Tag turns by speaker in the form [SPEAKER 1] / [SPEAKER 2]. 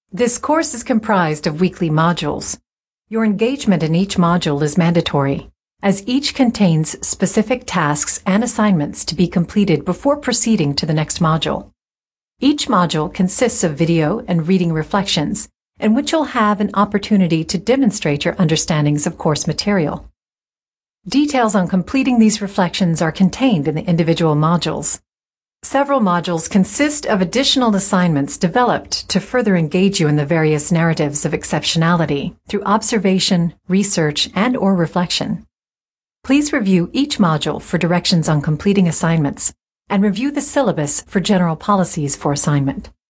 [SPEAKER 1] This course is comprised of weekly modules. Your engagement in each module is mandatory, as each contains specific tasks and assignments to be completed before proceeding to the next module. Each module consists of video and reading reflections, in which you'll have an opportunity to demonstrate your understandings of course material. Details on completing these reflections are contained in the individual modules. Several modules consist of additional assignments developed to further engage you in the various narratives of exceptionality through observation, research, and/or reflection. Please review each module for directions on completing assignments and review the syllabus for general policies for assignment.